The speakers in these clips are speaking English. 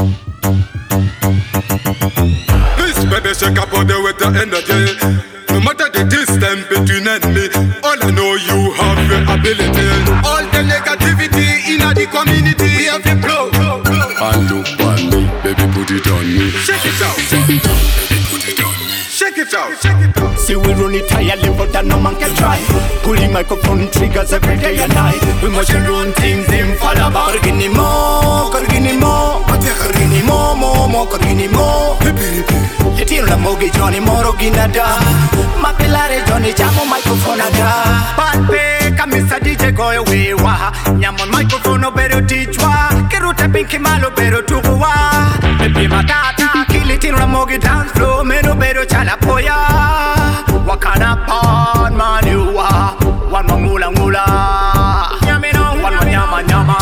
This baby shake up body with the energy. No matter the distance between enemy, all I know you have the ability. All the negativity in the community, we have the blow. And look on me, baby, put it on me. Shake it out, baby, put it on me. Shake it out, shake it out. See we run it higher level that no man can try. Pulling microphone triggers every day and night. We must run things in follow back. Korgini mo, korgini mo, korgini mo. Letino la mogi Johnny Moro ginada. Mapilare Johnny jamo microphone ada. Palpe kamisa DJ go away wa. Nyamon microphone no better teach wa. Keruta pinki malo better tuwa. Baby matata kilitino la mogi dance floor. Meno better chala poya. Wakana pan maniwa. One mangula ngula. One nyama nyama.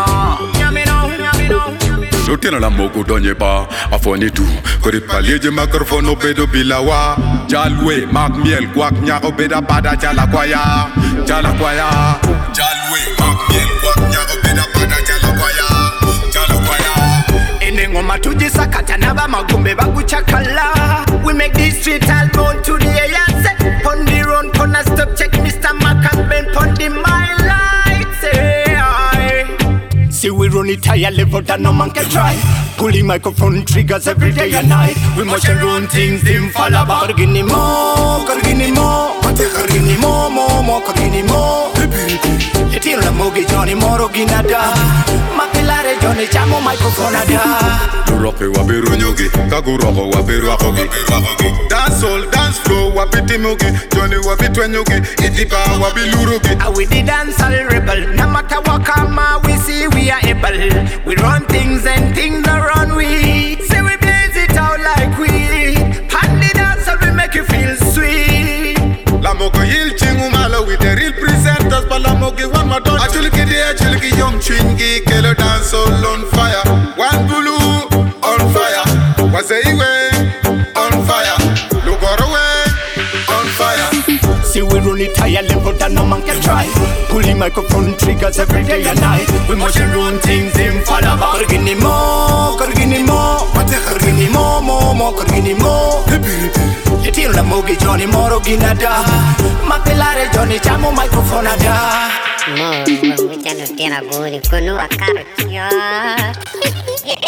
Soutien la mogo donye ba afoni tu kori palieje microphone obedo bilawa jalwe mak miel kwak nya obeda pada jala kwaya jalwe mak miel kwak nya obeda pada jala kwaya Ngoma tujisakata naba magumbe baguchakala. We make this street album to the air. Pon the run, pon a stop, check Mr. Mac and Ben, pon the my lights. See we run it higher level that no man can try. Pulling microphone triggers every day and night. We must run things in follow back. Korgini mo, korgini mo, korgini mo, korgini mo. Letino la mogi Johnny Moro ginada. Mapilare Johnny jamo microphone ada. Roke wabiru nyugi, kaguroko wabiru akogi. Dance all, dance flow, wabiti mugi. Johnny wabitwe nyugi, itipa wabilurugi. We the dance all rebel. No matter what come, we see we are able. We run things and things are run we. Say we blaze it out like we. And the dance all we make you feel sweet. La mogo yil chingu malo with the real presenters. But la mogi one more done. Achuliki young chingi, kelo dance all on fire. One bulu on fire. Waseiwe on fire. Lugorowe on fire. See we run it higher level that no man can try. Pulling microphone triggers every day and night. We must run things in follow back. Korgini mo, korgini mo, korgini mo, korgini mo. Letino la mogi Johnny Moro ginada. Mapilare Johnny jamo microphone ada. Mo, we can do a good, you know, a carrot.